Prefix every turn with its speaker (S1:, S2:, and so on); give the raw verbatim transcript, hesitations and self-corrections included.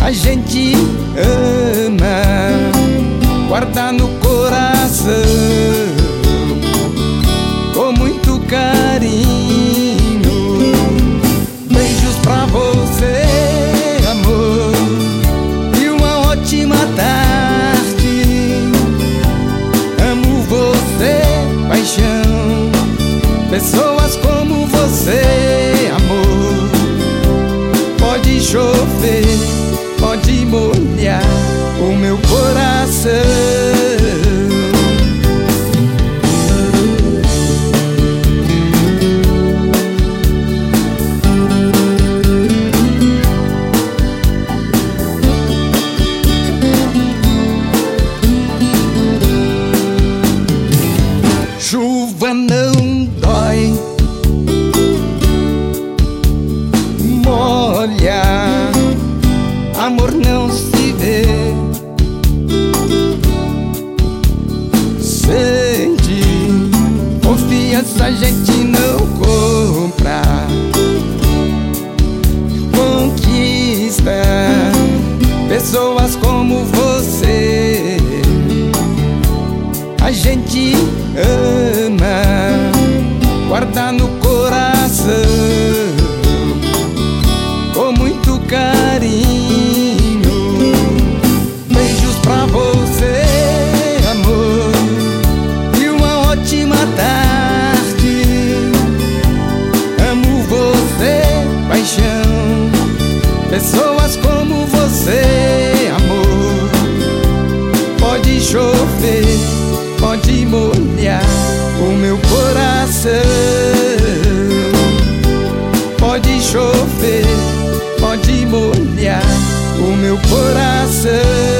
S1: a gente ama, guarda no coração com muito carinho. Beijos pra você, amor, e uma ótima tarde. Amo você, paixão, pessoas como você, amor. Pode chover, pode molhar o meu coração. Chuva não dói, molha, amor não se vê. Sente, confiança a gente não compra. Conquista pessoas como você, a gente ama, guarda no coração com muito carinho. Beijos pra você, amor, e uma ótima tarde. Amo você, paixão, pessoas como você, amor. Pode chover, pode molhar o meu coração. Pode chover, pode molhar o meu coração.